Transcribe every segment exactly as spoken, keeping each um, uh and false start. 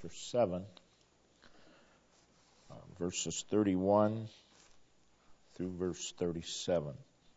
chapter seven, uh, verses thirty-one through verse thirty-seven.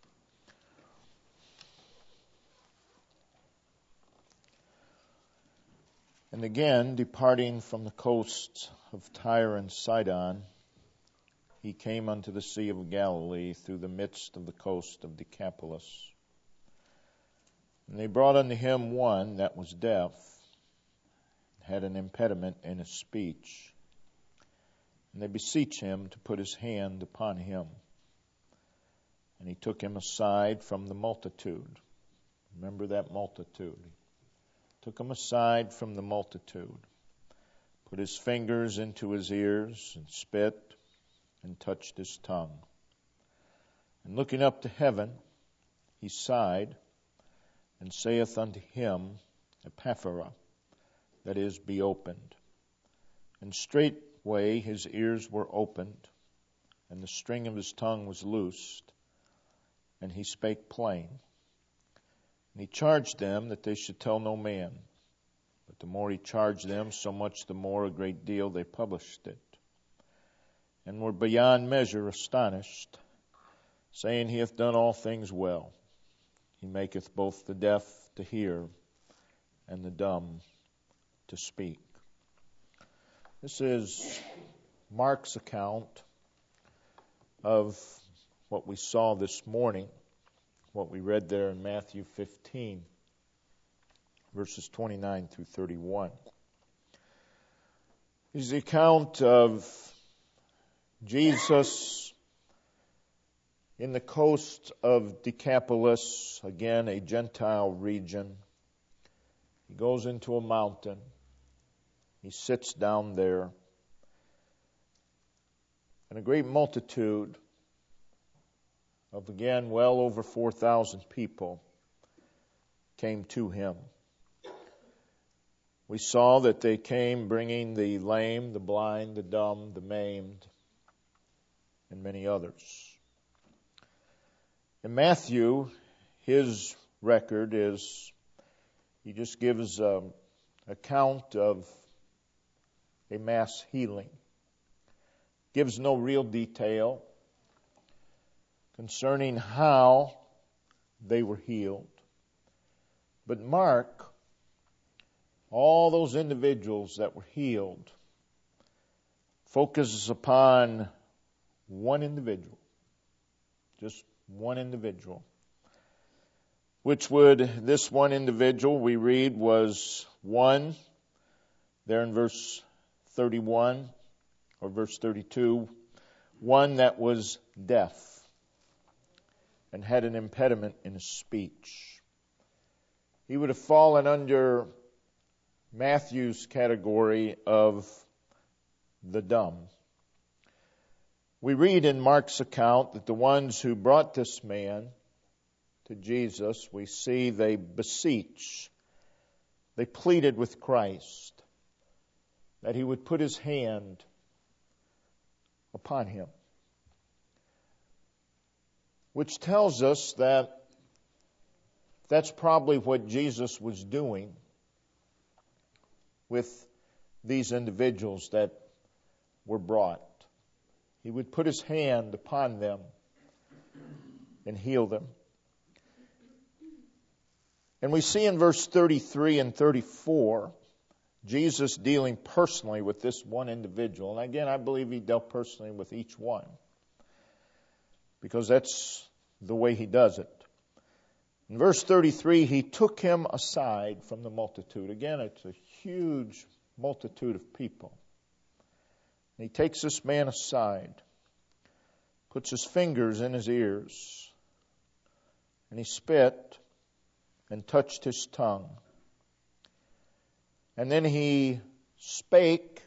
And again, departing from the coasts of Tyre and Sidon, he came unto the Sea of Galilee through the midst of the coast of Decapolis. And they brought unto him one that was deaf, had an impediment in his speech. And they beseech him to put his hand upon him. And he took him aside from the multitude. Remember that multitude. Took him aside from the multitude, put his fingers into his ears, and spit, and touched his tongue. And looking up to heaven, he sighed, and saith unto him, Epaphra, that is, be opened. And straightway his ears were opened, and the string of his tongue was loosed, and he spake plain. And he charged them that they should tell no man. But the more he charged them, so much the more a great deal they published it. And were beyond measure astonished, saying, He hath done all things well. He maketh both the deaf to hear, and the dumb to speak. This is Mark's account of what we saw this morning, what we read there in Matthew fifteen, verses twenty-nine through thirty-one. This is the account of Jesus in the coast of Decapolis, again a Gentile region. He goes into a mountain. He sits down there. And a great multitude of, again, well over four thousand people came to him. We saw that they came bringing the lame, the blind, the dumb, the maimed, and many others. In Matthew, his record is, he just gives an account of a mass healing. Gives no real detail concerning how they were healed. But Mark, all those individuals that were healed, focuses upon one individual. Just one individual. Which would, this one individual we read was one, there in verse thirty-one, or verse thirty-two, one that was deaf and had an impediment in his speech. He would have fallen under Matthew's category of the dumb. We read in Mark's account that the ones who brought this man to Jesus, we see they beseech, they pleaded with Christ that he would put his hand upon him. Which tells us that that's probably what Jesus was doing with these individuals that were brought. He would put his hand upon them and heal them. And we see in verse thirty-three and thirty-four, Jesus dealing personally with this one individual. And again, I believe he dealt personally with each one, because that's the way he does it. In verse thirty-three, he took him aside from the multitude. Again, it's a huge multitude of people. And he takes this man aside, puts his fingers in his ears, and he spit and touched his tongue. And then he spake,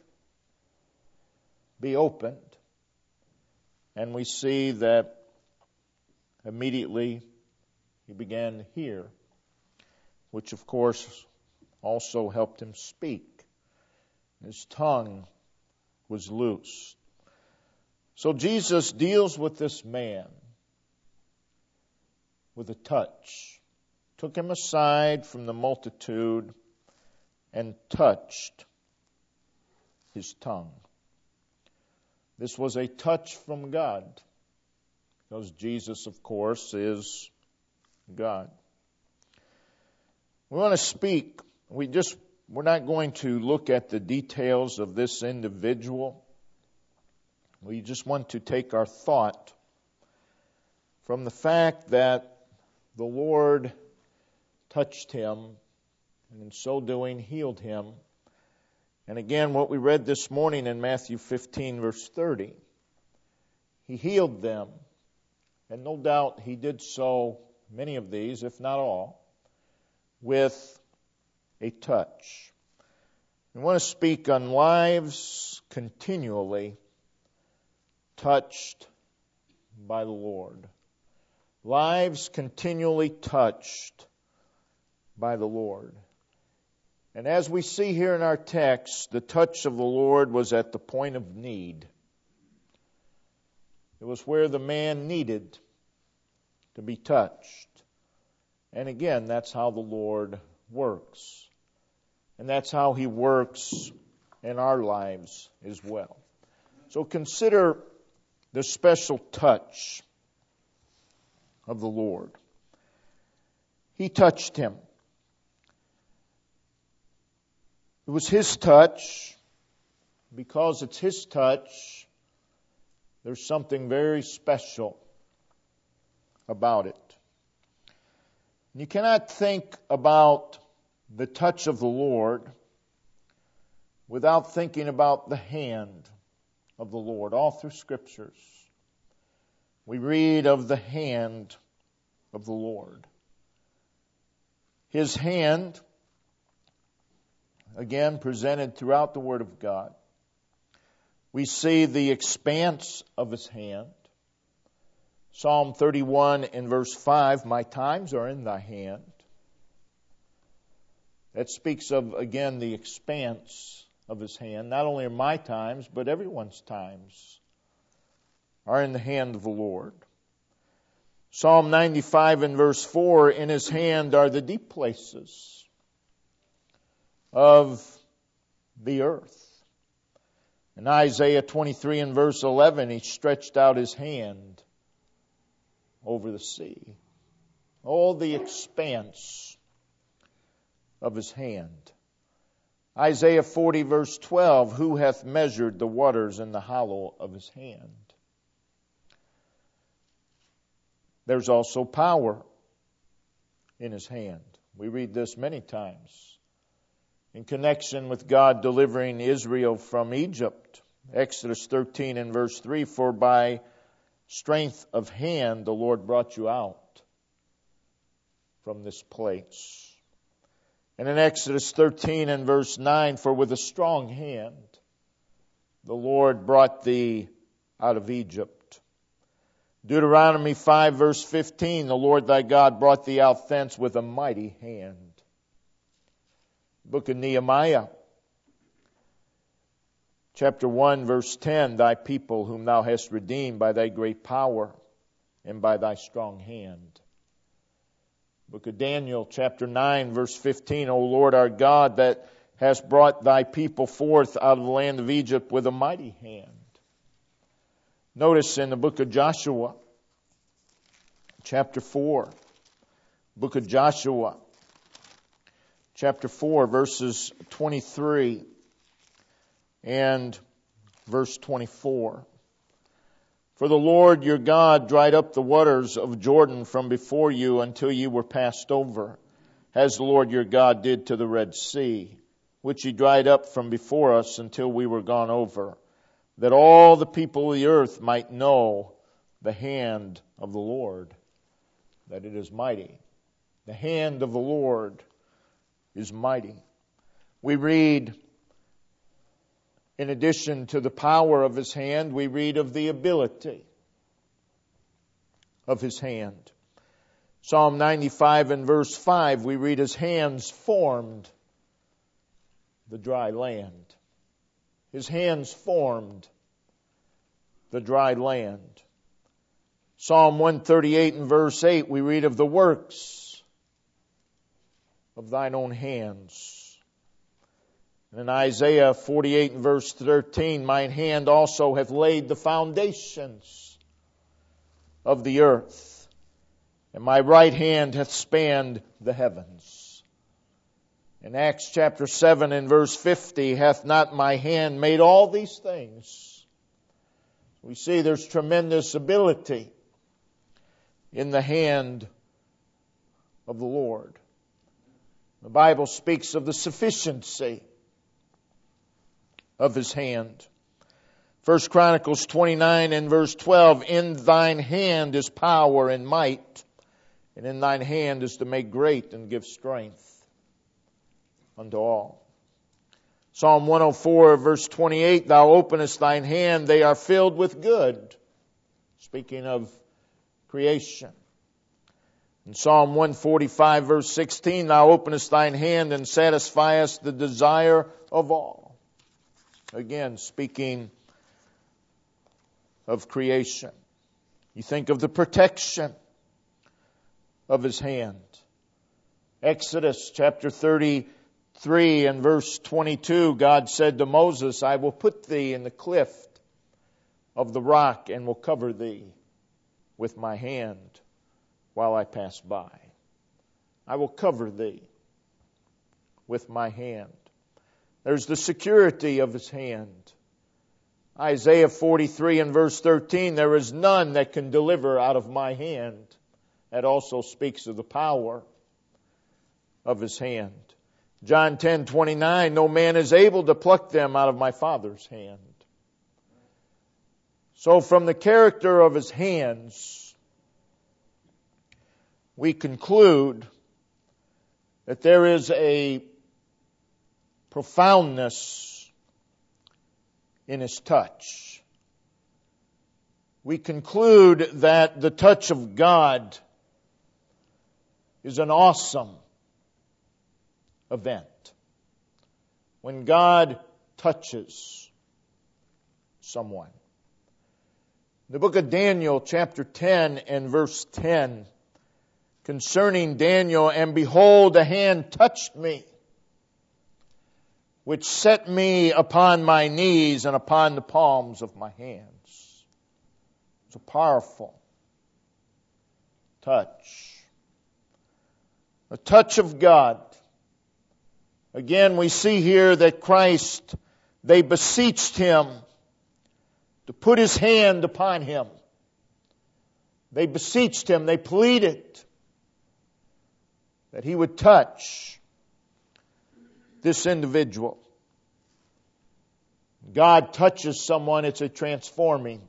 be opened, and we see that immediately he began to hear, which of course also helped him speak. His tongue was loose. So Jesus deals with this man with a touch. Took him aside from the multitude and touched his tongue. This was a touch from God, because Jesus, of course, is God. We want to speak. We just, we're not going to look at the details of this individual. We just want to take our thought from the fact that the Lord touched him, and in so doing healed him. And again, what we read this morning in Matthew fifteen, verse thirty, he healed them. And no doubt he did so, many of these, if not all, with a touch. We want to speak on lives continually touched by the Lord. Lives continually touched by the Lord. And as we see here in our text, the touch of the Lord was at the point of need. It was where the man needed to be touched. And again, that's how the Lord works. And that's how he works in our lives as well. So consider the special touch of the Lord. He touched him. It was his touch. Because it's his touch, there's something very special about it. You cannot think about the touch of the Lord without thinking about the hand of the Lord. All through Scriptures, we read of the hand of the Lord. His hand, again, presented throughout the Word of God. We see the expanse of his hand. Psalm thirty-one in verse five, my times are in thy hand. That speaks of, again, the expanse of his hand. Not only are my times, but everyone's times are in the hand of the Lord. Psalm ninety-five in verse four, in his hand are the deep places of the earth. In Isaiah twenty-three in verse eleven, he stretched out his hand over the sea. Oh, the expanse of his hand. Isaiah forty verse twelve, who hath measured the waters in the hollow of his hand? There's also power in his hand. We read this many times in connection with God delivering Israel from Egypt. Exodus thirteen and verse three, for by strength of hand the Lord brought you out from this place. And in Exodus thirteen and verse nine, for with a strong hand the Lord brought thee out of Egypt. Deuteronomy five verse fifteen, the Lord thy God brought thee out thence with a mighty hand. Book of Nehemiah, chapter one, verse ten, thy people whom thou hast redeemed by thy great power and by thy strong hand. Book of Daniel, chapter nine, verse fifteen, O Lord our God, that hast brought thy people forth out of the land of Egypt with a mighty hand. Notice in the book of Joshua, chapter four, book of Joshua, chapter four, verses twenty-three and verse twenty-four. For the Lord your God dried up the waters of Jordan from before you until you were passed over, as the Lord your God did to the Red Sea, which he dried up from before us until we were gone over, that all the people of the earth might know the hand of the Lord, that it is mighty. The hand of the Lord is mighty. We read, in addition to the power of his hand, we read of the ability of his hand. Psalm ninety-five and verse five, we read his hands formed the dry land. His hands formed the dry land. Psalm one thirty-eight and verse eight, we read of the works of thine own hands. And in Isaiah forty-eight and verse thirteen, mine hand also hath laid the foundations of the earth, and my right hand hath spanned the heavens. In Acts chapter seven and verse fifty, hath not my hand made all these things? We see there's tremendous ability in the hand of the Lord. The Bible speaks of the sufficiency of His hand. First Chronicles twenty-nine and verse twelve, in thine hand is power and might, and in thine hand is to make great and give strength unto all. Psalm one oh four verse twenty-eight, thou openest thine hand, they are filled with good. Speaking of creation. In Psalm one forty-five verse sixteen, thou openest thine hand and satisfiest the desire of all. Again, speaking of creation. You think of the protection of His hand. Exodus chapter thirty-three and verse twenty-two, God said to Moses, I will put thee in the cleft of the rock and will cover thee with my hand while I pass by. I will cover thee with my hand. There's the security of His hand. Isaiah forty-three and verse thirteen, there is none that can deliver out of my hand. That also speaks of the power of His hand. John ten twenty-nine, no man is able to pluck them out of my Father's hand. So from the character of His hands, we conclude that there is a profoundness in His touch. We conclude that the touch of God is an awesome event. When God touches someone. The book of Daniel, chapter ten and verse ten, concerning Daniel, and behold, a hand touched me, which set me upon my knees and upon the palms of my hands. It's a powerful touch. A touch of God. Again, we see here that Christ, they beseeched Him to put His hand upon him. They beseeched Him, they pleaded that He would touch this individual. God touches someone, it's a transforming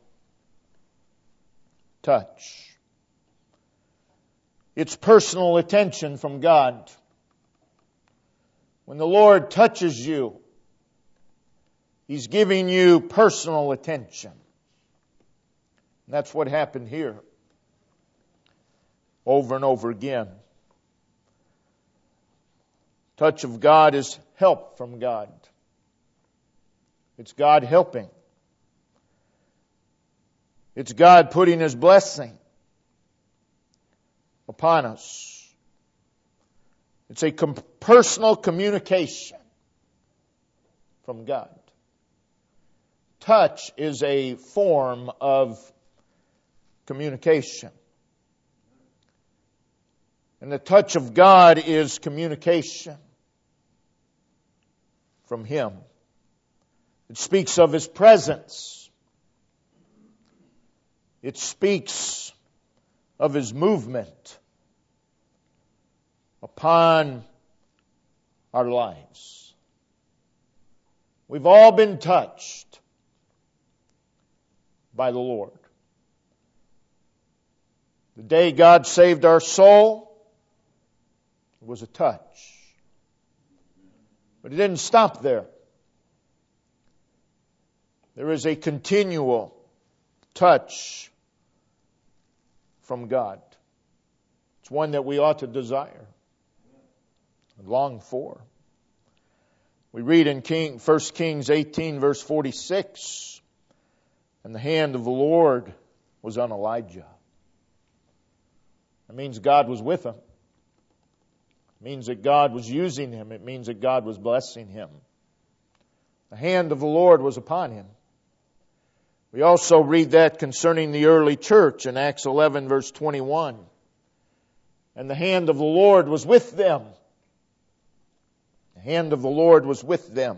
touch. It's personal attention from God. When the Lord touches you, He's giving you personal attention. And that's what happened here. Over and over again. Touch of God is help from God. It's God helping. It's God putting His blessing upon us. It's a com- personal communication from God. Touch is a form of communication. And the touch of God is communication from Him. It speaks of His presence. It speaks of His movement upon our lives. We've all been touched by the Lord. The day God saved our soul, it was a touch. But it didn't stop there. There is a continual touch from God. It's one that we ought to desire and long for. We read in King, First Kings eighteen, verse forty-six, and the hand of the Lord was on Elijah. That means God was with him. It means that God was using him. It means that God was blessing him. The hand of the Lord was upon him. We also read that concerning the early church in Acts eleven verse twenty-one. And the hand of the Lord was with them. The hand of the Lord was with them.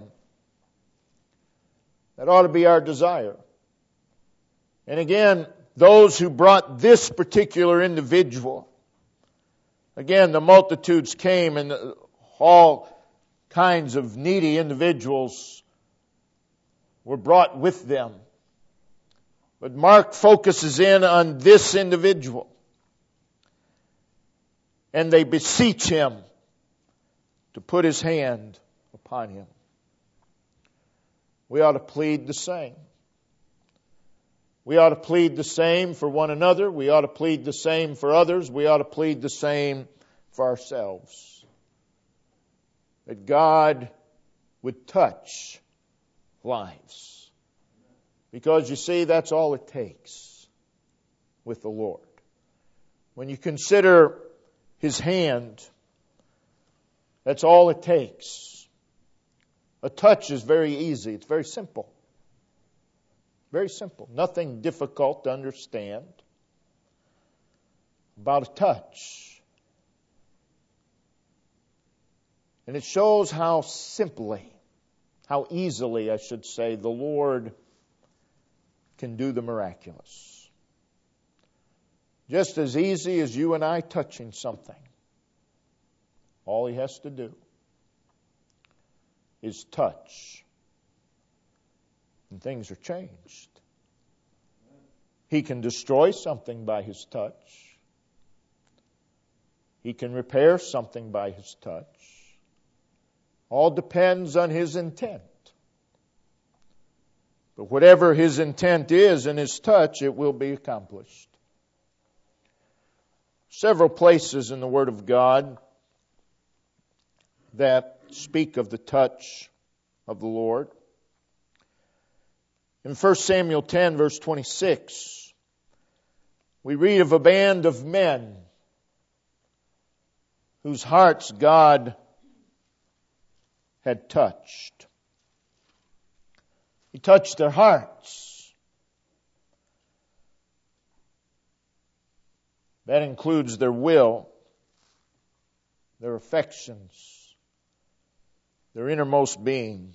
That ought to be our desire. And again, those who brought this particular individual, again, the multitudes came and all kinds of needy individuals were brought with them. But Mark focuses in on this individual. And they beseech him to put his hand upon him. We ought to plead the same. We ought to plead the same for one another. We ought to plead the same for others. We ought to plead the same for ourselves. That God would touch lives. Because you see, that's all it takes with the Lord. When you consider His hand, that's all it takes. A touch is very easy. It's very simple. Very simple. Nothing difficult to understand about a touch. And it shows how simply, how easily, I should say, the Lord can do the miraculous. Just as easy as you and I touching something. All He has to do is touch. And things are changed. He can destroy something by His touch. He can repair something by His touch. All depends on His intent. But whatever His intent is in His touch, it will be accomplished. Several places in the Word of God that speak of the touch of the Lord. In First Samuel ten, verse twenty-six, we read of a band of men whose hearts God had touched. He touched their hearts. That includes their will, their affections, their innermost being.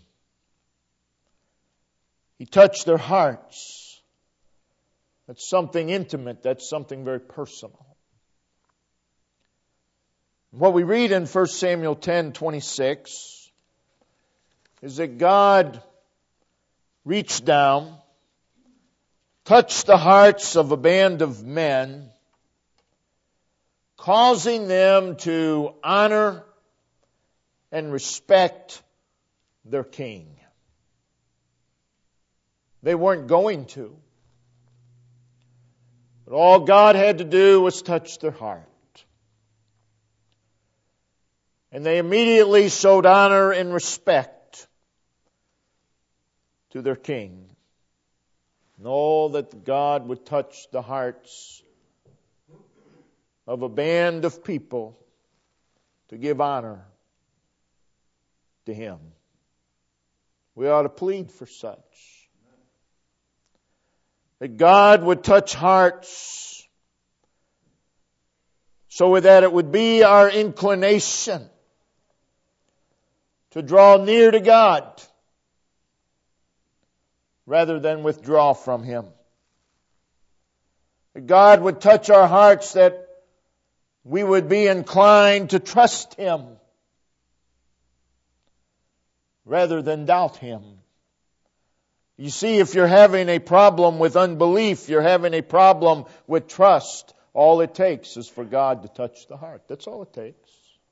He touched their hearts. That's something intimate. That's something very personal. What we read in First Samuel ten twenty-six is that God reached down, touched the hearts of a band of men, causing them to honor and respect their king. They weren't going to. But all God had to do was touch their heart. And they immediately showed honor and respect to their king. And all that God would touch the hearts of a band of people to give honor to Him. We ought to plead for such. That God would touch hearts so that it would be our inclination to draw near to God rather than withdraw from Him. That God would touch our hearts that we would be inclined to trust Him rather than doubt Him. You see, if you're having a problem with unbelief, you're having a problem with trust, all it takes is for God to touch the heart. That's all it takes.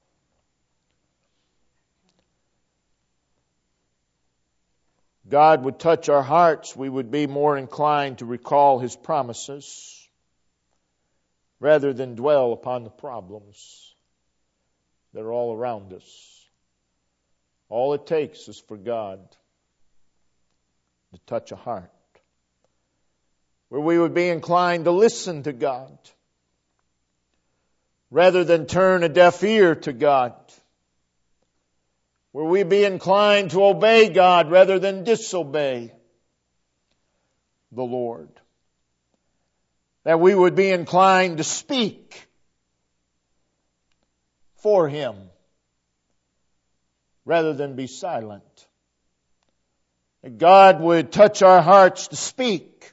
God would touch our hearts, we would be more inclined to recall His promises rather than dwell upon the problems that are all around us. All it takes is for God to touch a heart where we would be inclined to listen to God rather than turn a deaf ear to God. where we be inclined to obey God rather than disobey the Lord. That we would be inclined to speak for Him rather than be silent. That God would touch our hearts to speak,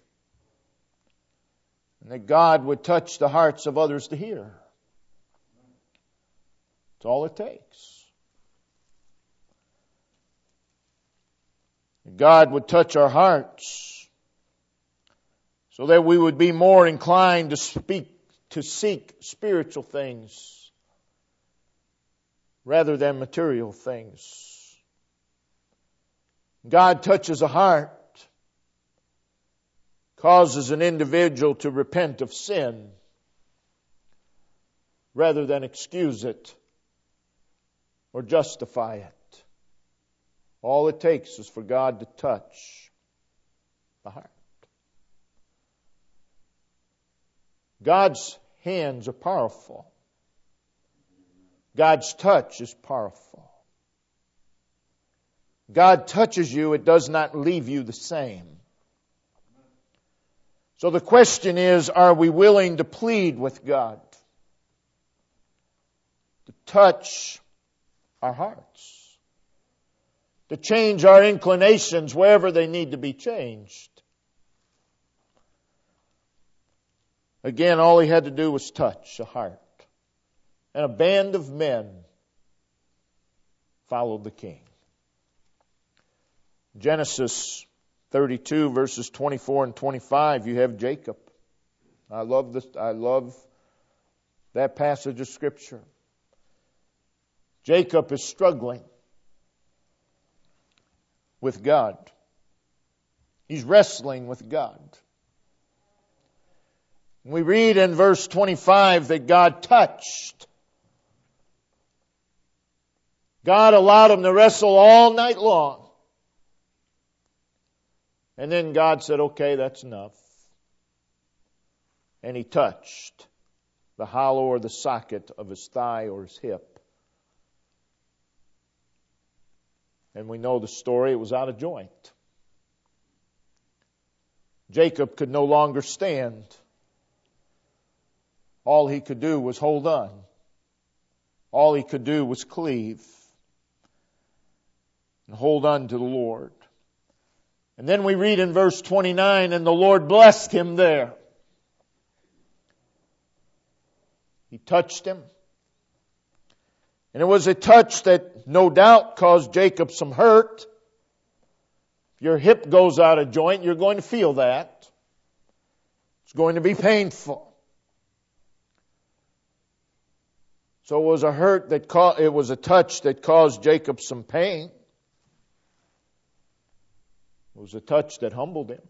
and that God would touch the hearts of others to hear. That's all it takes. That God would touch our hearts so that we would be more inclined to speak, to seek spiritual things rather than material things. God touches a heart, causes an individual to repent of sin rather than excuse it or justify it. All it takes is for God to touch the heart. God's hands are powerful. God's touch is powerful. God touches you, it does not leave you the same. So the question is, are we willing to plead with God to touch our hearts, to change our inclinations wherever they need to be changed? Again, all he had to do was touch a heart. And a band of men followed the king. Genesis thirty-two, verses twenty-four and twenty-five, you have Jacob. I love this. I love that passage of Scripture. Jacob is struggling with God. He's wrestling with God. We read in verse twenty-five that God touched. God allowed him to wrestle all night long. And then God said, okay, that's enough. And he touched the hollow or the socket of his thigh or his hip. And we know the story, it was out of joint. Jacob could no longer stand. All he could do was hold on. All he could do was cleave and hold on to the Lord. And then we read in verse twenty-nine, and the Lord blessed him there. He touched him. And it was a touch that no doubt caused Jacob some hurt. If your hip goes out of joint, you're going to feel that. It's going to be painful. So it was a hurt that caused, it was a touch that caused Jacob some pain. It was a touch that humbled him.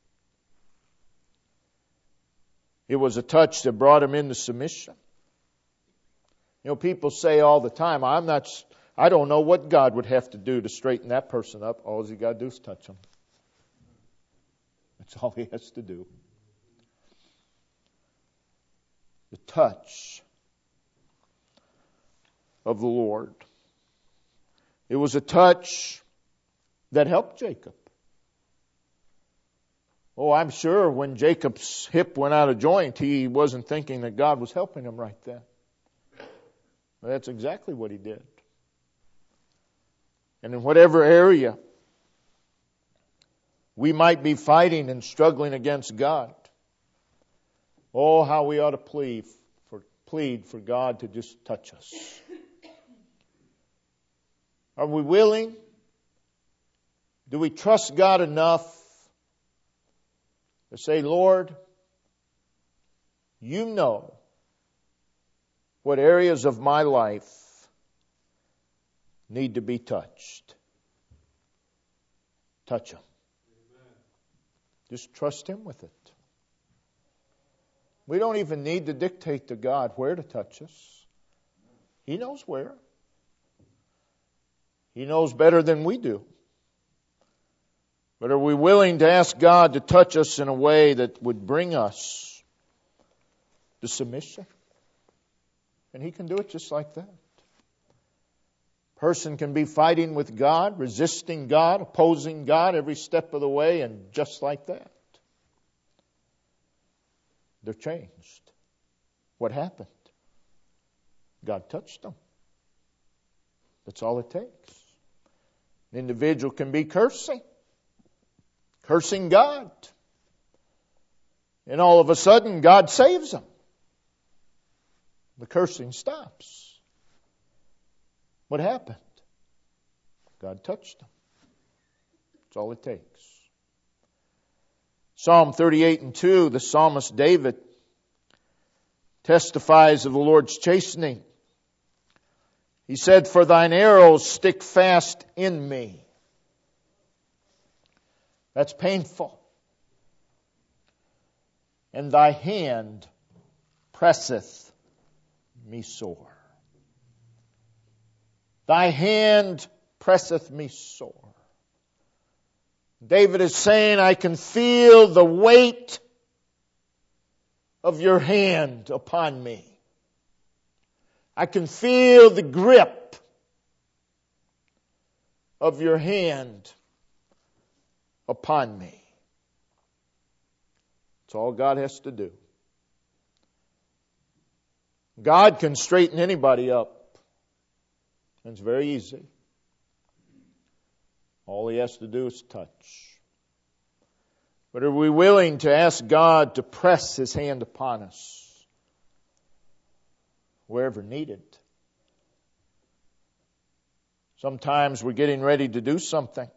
It was a touch that brought him into submission. You know, people say all the time, I'm not, I don't know what God would have to do to straighten that person up. All he got to do is touch him. That's all he has to do. The touch of the Lord. It was a touch that helped Jacob. Oh, I'm sure when Jacob's hip went out of joint, he wasn't thinking that God was helping him right then. But that's exactly what he did. And in whatever area we might be fighting and struggling against God, oh, how we ought to plead for, plead for God to just touch us. Are we willing? Do we trust God enough to say, Lord, you know what areas of my life need to be touched. Touch them. Amen. Just trust Him with it. We don't even need to dictate to God where to touch us. He knows where. He knows better than we do. But are we willing to ask God to touch us in a way that would bring us to submission? And He can do it just like that. Person can be fighting with God, resisting God, opposing God every step of the way, and just like that, they're changed. What happened? God touched them. That's all it takes. An individual can be cursing, cursing God, and all of a sudden God saves them. The cursing stops. What happened? God touched them. That's all it takes. Psalm thirty-eight and two, the psalmist David testifies of the Lord's chastening. He said, "For thine arrows stick fast in me." That's painful. "And thy hand presseth me sore." Thy hand presseth me sore. David is saying, I can feel the weight of your hand upon me. I can feel the grip of your hand upon me. That's all God has to do. God can straighten anybody up. It's very easy. All He has to do is touch. But are we willing to ask God to press His hand upon us wherever needed? Sometimes we're getting ready to do something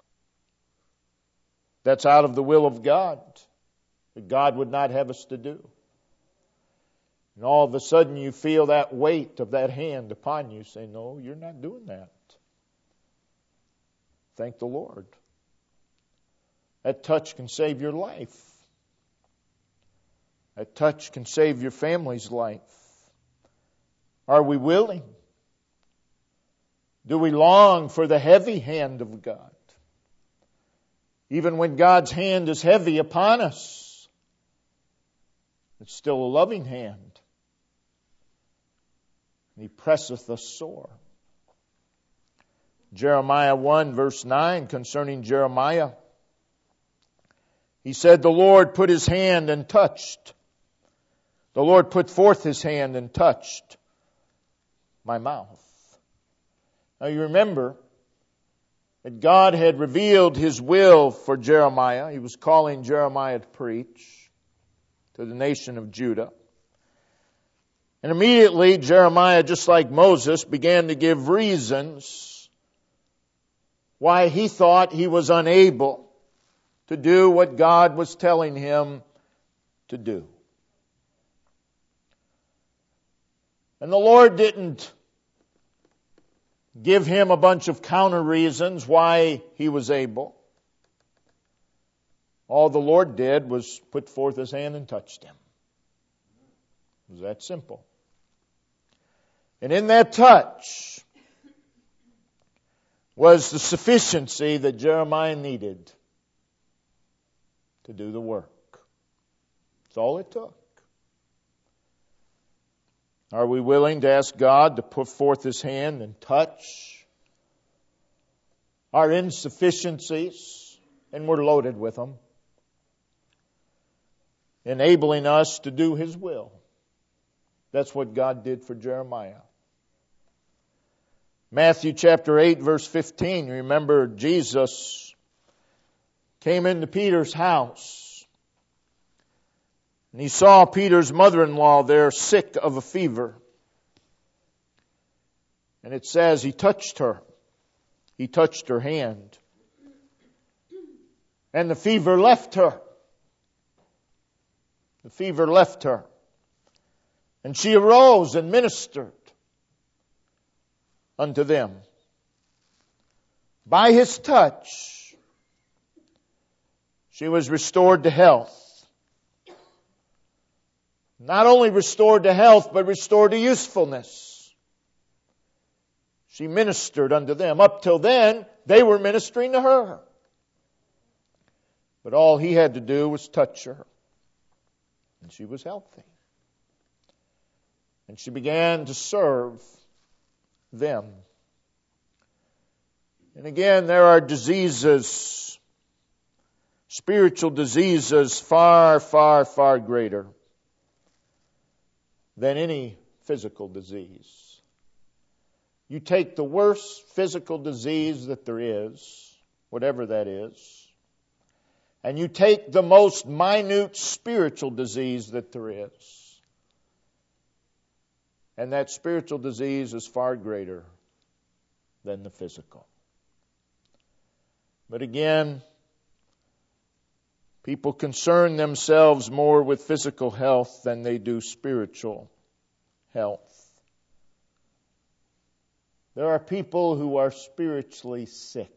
that's out of the will of God, that God would not have us to do. And all of a sudden you feel that weight of that hand upon you. Say, no, you're not doing that. Thank the Lord. That touch can save your life. That touch can save your family's life. Are we willing? Do we long for the heavy hand of God? Even when God's hand is heavy upon us, it's still a loving hand. He presseth us sore. Jeremiah one verse nine concerning Jeremiah. He said, the Lord put His hand and touched. The Lord put forth His hand and touched my mouth. Now you remember that God had revealed His will for Jeremiah. He was calling Jeremiah to preach to the nation of Judah. And immediately Jeremiah, just like Moses, began to give reasons why he thought he was unable to do what God was telling him to do. And the Lord didn't give him a bunch of counter reasons why he was able. All the Lord did was put forth His hand and touched him. It was that simple. And in that touch was the sufficiency that Jeremiah needed to do the work. That's all it took. Are we willing to ask God to put forth His hand and touch our insufficiencies, and we're loaded with them, enabling us to do His will? That's what God did for Jeremiah. Matthew chapter eight verse fifteen. Remember, Jesus came into Peter's house and He saw Peter's mother-in-law there sick of a fever. And it says He touched her. He touched her hand. And the fever left her. The fever left her. And she arose and ministered unto them. By His touch, she was restored to health. Not only restored to health, but restored to usefulness. She ministered unto them. Up till then, they were ministering to her. But all He had to do was touch her. And she was healthy. And she began to serve them. And again, there are diseases, spiritual diseases far, far, far greater than any physical disease. You take the worst physical disease that there is, whatever that is, and you take the most minute spiritual disease that there is, and that spiritual disease is far greater than the physical. But again, people concern themselves more with physical health than they do spiritual health. There are people who are spiritually sick.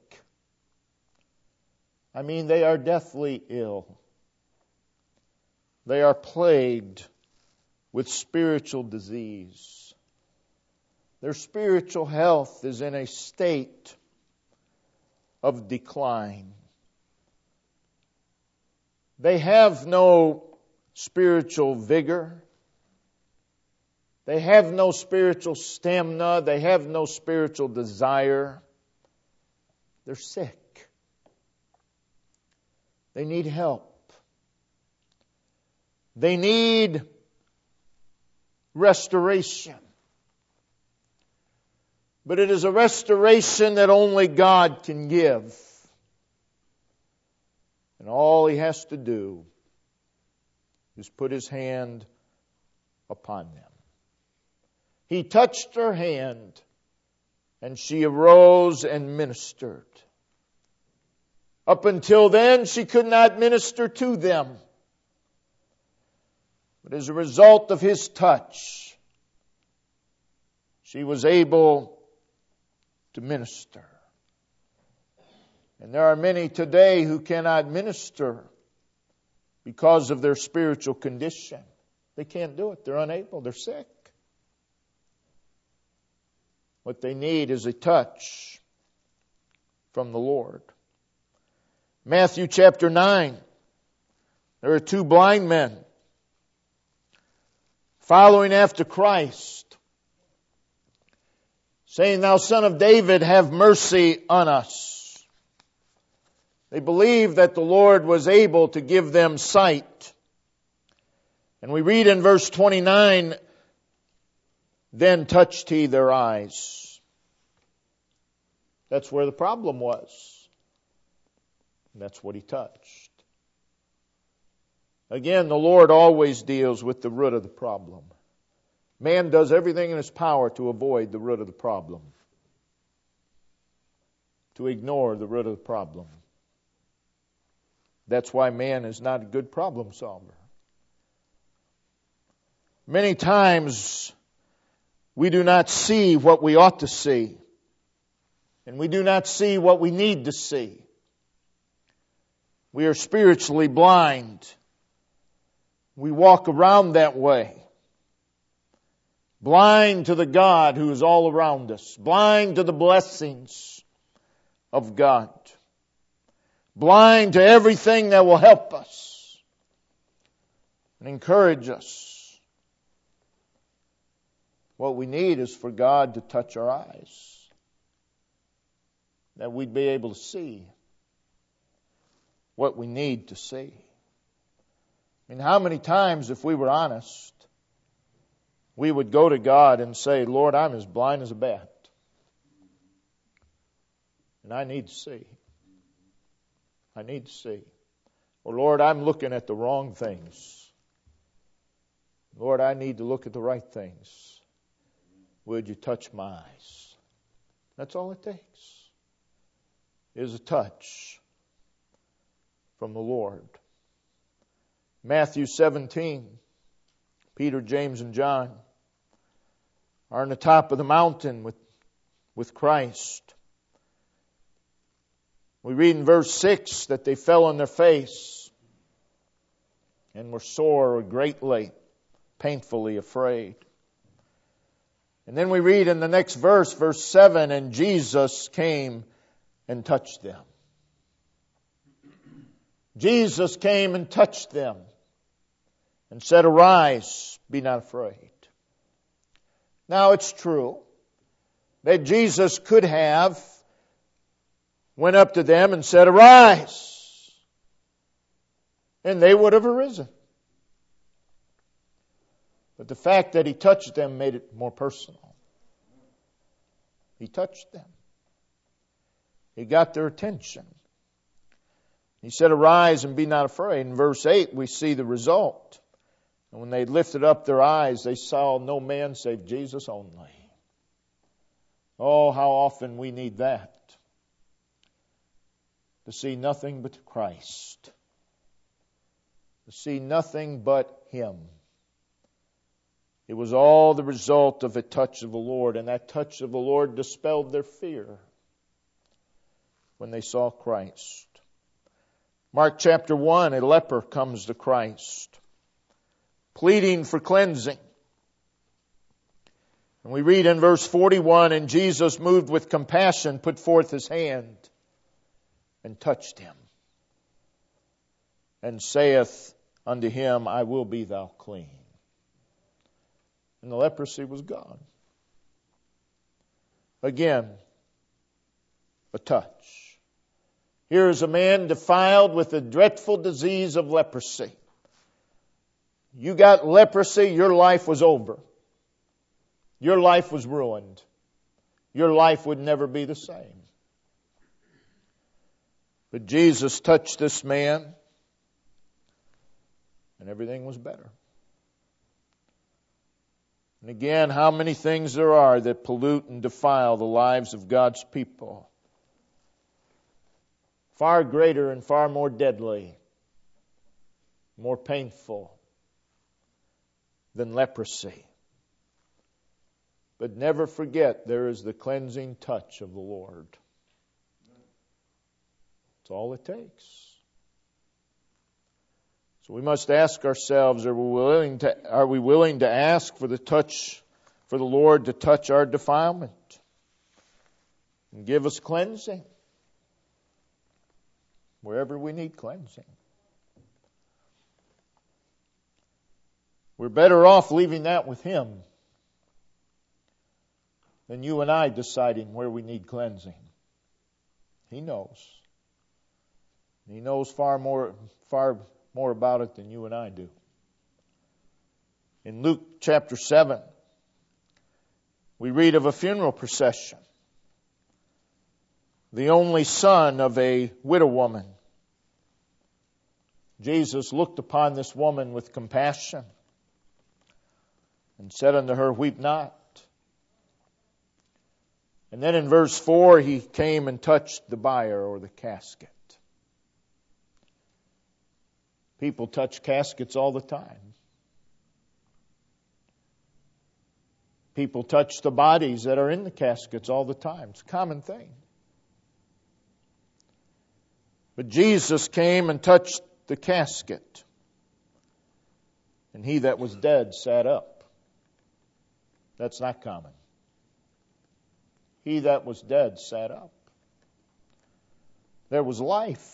I mean, they are deathly ill. They are plagued with spiritual disease. Their spiritual health is in a state of decline. They have no spiritual vigor. They have no spiritual stamina. They have no spiritual desire. They're sick. They need help. They need restoration. But it is a restoration that only God can give. And all He has to do is put His hand upon them. He touched her hand, and she arose and ministered. Up until then, she could not minister to them. But as a result of His touch, she was able to minister. And there are many today who cannot minister because of their spiritual condition. They can't do it. They're unable. They're sick. What they need is a touch from the Lord. Matthew chapter nine. There are two blind men following after Christ, saying, "Thou Son of David, have mercy on us." They believed that the Lord was able to give them sight. And we read in verse twenty-nine, "Then touched He their eyes." That's where the problem was. And that's what He touched. Again, the Lord always deals with the root of the problem. Man does everything in his power to avoid the root of the problem, to ignore the root of the problem. That's why man is not a good problem solver. Many times we do not see what we ought to see, and we do not see what we need to see. We are spiritually blind. We walk around that way. Blind to the God who is all around us. Blind to the blessings of God. Blind to everything that will help us and encourage us. What we need is for God to touch our eyes, that we'd be able to see what we need to see. I mean, how many times, if we were honest, we would go to God and say, "Lord, I'm as blind as a bat, and I need to see. I need to see. Or, Lord, I'm looking at the wrong things. Lord, I need to look at the right things. Would you touch my eyes?" That's all it takes, is a touch from the Lord. Matthew seventeen, Peter, James, and John are on the top of the mountain with, with Christ. We read in verse six that they fell on their face and were sore or greatly, painfully afraid. And then we read in the next verse, verse seven, "And Jesus came and touched them." Jesus came and touched them and said, "Arise, be not afraid." Now it's true that Jesus could have went up to them and said, "Arise." And they would have arisen. But the fact that he touched them made it more personal. He touched them. He got their attention. He said, "Arise and be not afraid." In verse eight, we see the result. And when they lifted up their eyes, they saw no man save Jesus only. Oh, how often we need that. To see nothing but Christ. To see nothing but Him. It was all the result of a touch of the Lord. And that touch of the Lord dispelled their fear when they saw Christ. Mark chapter one, a leper comes to Christ, pleading for cleansing. And we read in verse forty-one, "And Jesus, moved with compassion, put forth His hand and touched him, and saith unto him, I will be thou clean." And the leprosy was gone. Again, a touch. Here is a man defiled with the dreadful disease of leprosy. You got leprosy, your life was over. Your life was ruined. Your life would never be the same. But Jesus touched this man, and everything was better. And again, how many things there are that pollute and defile the lives of God's people. Far greater and far more deadly, more painful than leprosy. But never forget, there is the cleansing touch of the Lord. That's all it takes. So we must ask ourselves, are we willing to, are we willing to ask for the touch, for the Lord to touch our defilement and give us cleansing wherever we need cleansing? We're better off leaving that with Him than you and I deciding where we need cleansing. He knows. He knows far more, far more about it than you and I do. In Luke chapter seven, we read of a funeral procession. The only son of a widow woman. Jesus looked upon this woman with compassion and said unto her, "Weep not." And then in verse four, He came and touched the bier or the casket. People touch caskets all the time. People touch the bodies that are in the caskets all the time. It's a common thing. But Jesus came and touched the casket. And he that was dead sat up. That's not common. He that was dead sat up. There was life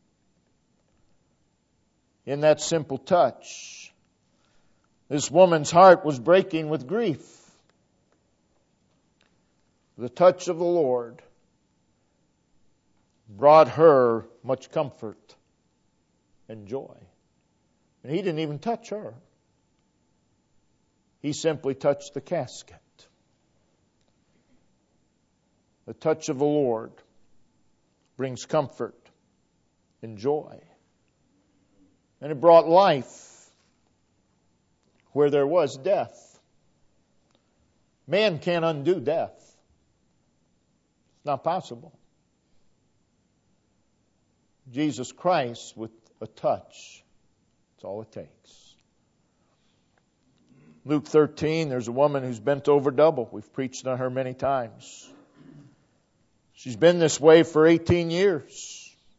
in that simple touch. This woman's heart was breaking with grief. The touch of the Lord brought her much comfort and joy. And He didn't even touch her. He simply touched the casket. The touch of the Lord brings comfort and joy. And it brought life where there was death. Man can't undo death. It's not possible. Jesus Christ, with a touch, that's all it takes. Luke thirteen, there's a woman who's bent over double. We've preached on her many times. She's been this way for eighteen years.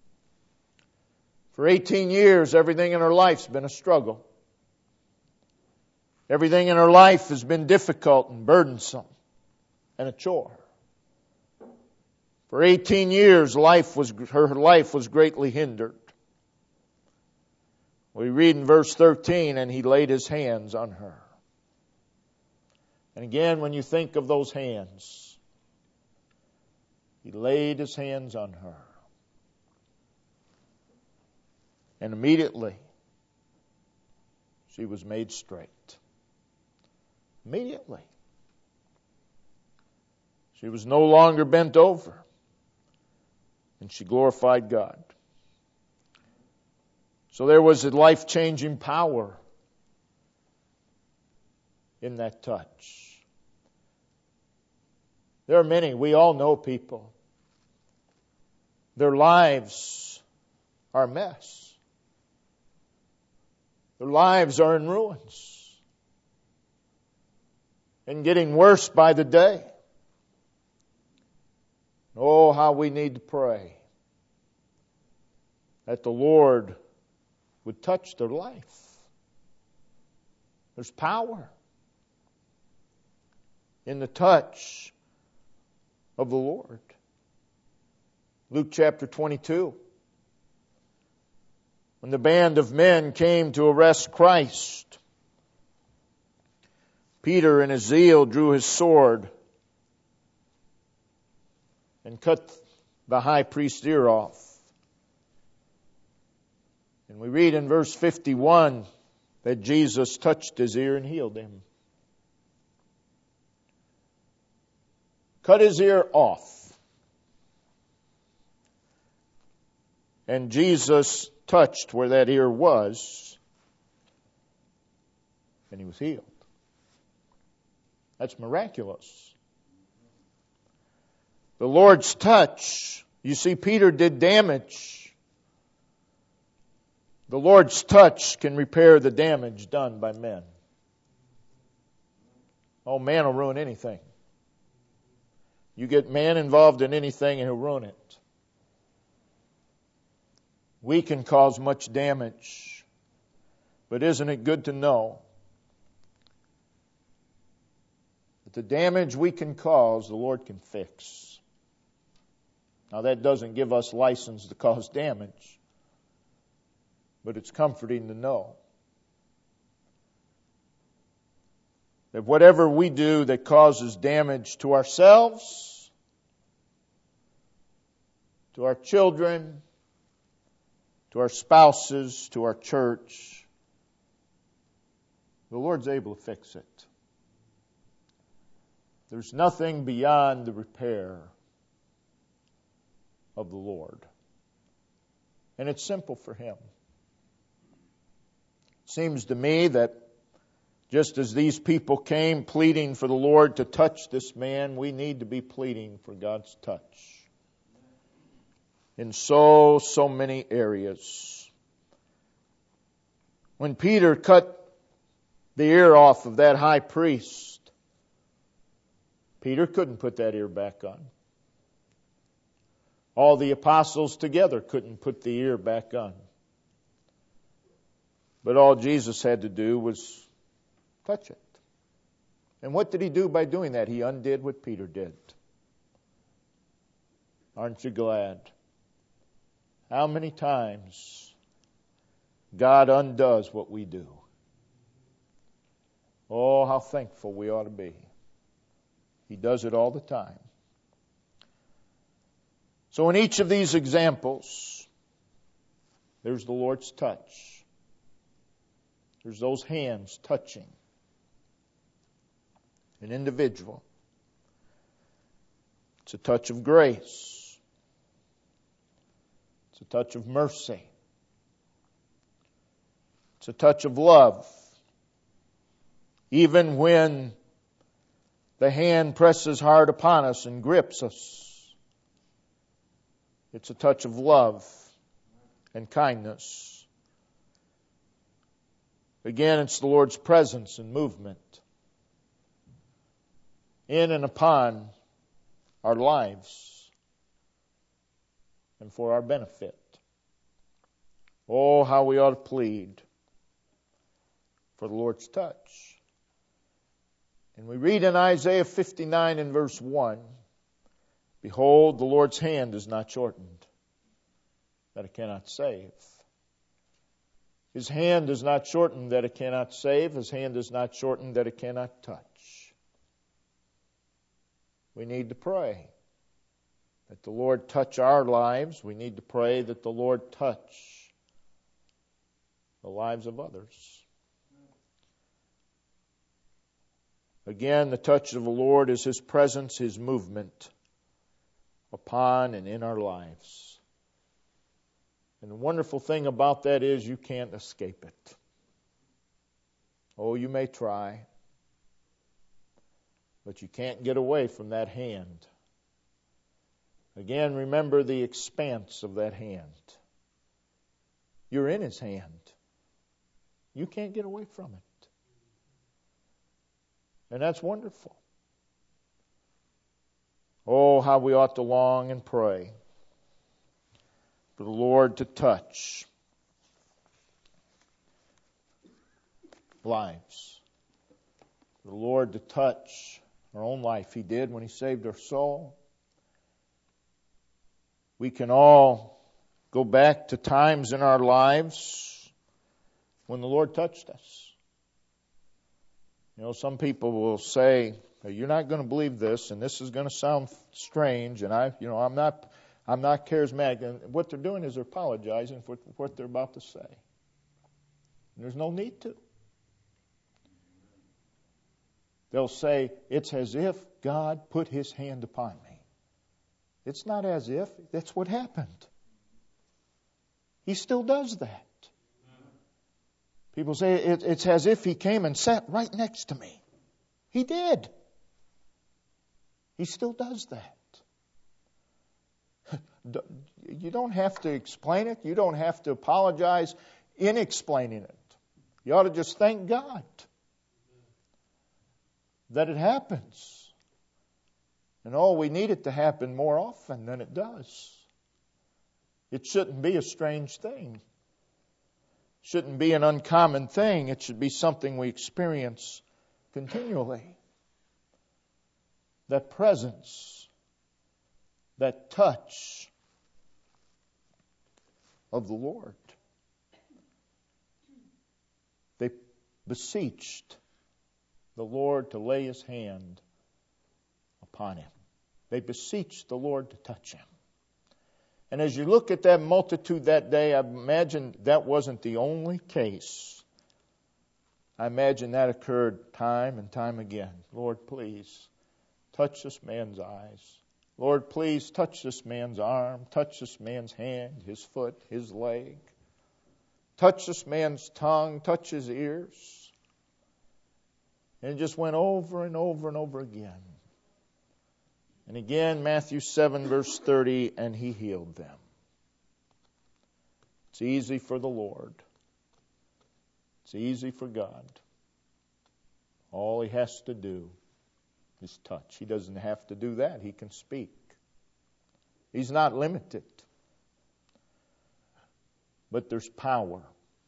For eighteen years, everything in her life's been a struggle. Everything in her life has been difficult and burdensome and a chore. For eighteen years, life was, her life was greatly hindered. We read in verse thirteen, and He laid His hands on her. And again, when you think of those hands, He laid His hands on her. And immediately, she was made straight. Immediately. She was no longer bent over. And she glorified God. So there was a life-changing power in that touch. There are many, we all know people. Their lives are a mess. Their lives are in ruins. And getting worse by the day. Oh, how we need to pray that the Lord would touch their life. There's power in the touch of the Lord. Luke chapter twenty-two. When the band of men came to arrest Christ, Peter in his zeal drew his sword and cut the high priest's ear off. And we read in verse fifty-one that Jesus touched his ear and healed him. Cut his ear off. And Jesus touched where that ear was, and he was healed. That's miraculous. The Lord's touch, you see, Peter did damage. The Lord's touch can repair the damage done by men. Oh, man will ruin anything. You get man involved in anything and he'll ruin it. We can cause much damage. But isn't it good to know that the damage we can cause, the Lord can fix? Now that doesn't give us license to cause damage. But it's comforting to know that whatever we do that causes damage to ourselves, to our children, to our spouses, to our church, the Lord's able to fix it. There's nothing beyond the repair of the Lord. And it's simple for Him. It seems to me that just as these people came pleading for the Lord to touch this man, we need to be pleading for God's touch in so, so many areas. When Peter cut the ear off of that high priest, Peter couldn't put that ear back on. All the apostles together couldn't put the ear back on. But all Jesus had to do was touch it. And what did He do by doing that? He undid what Peter did. Aren't you glad? How many times God undoes what we do? Oh, how thankful we ought to be. He does it all the time. So in each of these examples, there's the Lord's touch. There's those hands touching an individual. It's a touch of grace. It's a touch of mercy. It's a touch of love. Even when the hand presses hard upon us and grips us, it's a touch of love and kindness. Again, it's the Lord's presence and movement in and upon our lives and for our benefit. Oh, how we ought to plead for the Lord's touch. And we read in Isaiah fifty-nine and verse one, behold, the Lord's hand is not shortened, that it cannot save. His hand is not shortened that it cannot save. His hand is not shortened that it cannot touch. We need to pray that the Lord touch our lives. We need to pray that the Lord touch the lives of others. Again, the touch of the Lord is His presence, His movement upon and in our lives. And the wonderful thing about that is you can't escape it. Oh, you may try, but you can't get away from that hand. Again, remember the expanse of that hand. You're in His hand. You can't get away from it. And that's wonderful. Oh, how we ought to long and pray for the Lord to touch lives. For the Lord to touch our own life. He did when He saved our soul. We can all go back to times in our lives when the Lord touched us. You know, some people will say, "You're not going to believe this, and this is going to sound strange, and I, you know, I'm not, I'm not charismatic." And what they're doing is they're apologizing for what they're about to say. And there's no need to. They'll say, "It's as if God put His hand upon me." It's not as if. That's what happened. He still does that. People say it, it's as if He came and sat right next to me. He did. He still does that. You don't have to explain it. You don't have to apologize in explaining it. You ought to just thank God that it happens. And oh, we need it to happen more often than it does. It shouldn't be a strange thing. It shouldn't be an uncommon thing. It should be something we experience continually. That presence, that touch of the Lord. They beseeched the Lord to lay His hand upon him. They beseeched the Lord to touch him. And as you look at that multitude that day, I imagine that wasn't the only case. I imagine that occurred time and time again. Lord, please touch this man's eyes. Lord, please touch this man's arm. Touch this man's hand, his foot, his leg. Touch this man's tongue. Touch his ears. And it just went over and over and over again. And again, Matthew seven, verse thirty, and He healed them. It's easy for the Lord. It's easy for God. All He has to do is touch. He doesn't have to do that. He can speak. He's not limited. But there's power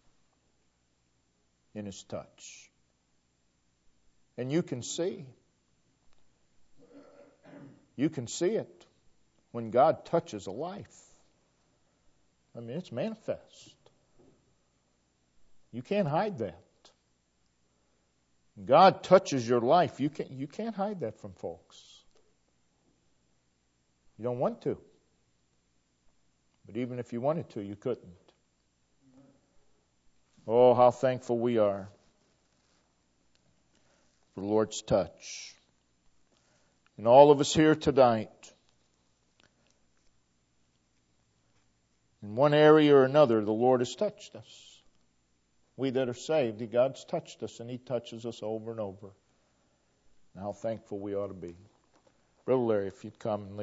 in His touch. And you can see. You can see it when God touches a life. I mean, it's manifest. You can't hide that. God touches your life. You can't, you can't hide that from folks. You don't want to. But even if you wanted to, you couldn't. Oh, how thankful we are for the Lord's touch. And all of us here tonight, in one area or another, the Lord has touched us. We that are saved, God's touched us, and He touches us over and over. And how thankful we ought to be. Brother Larry, if you'd come and lead.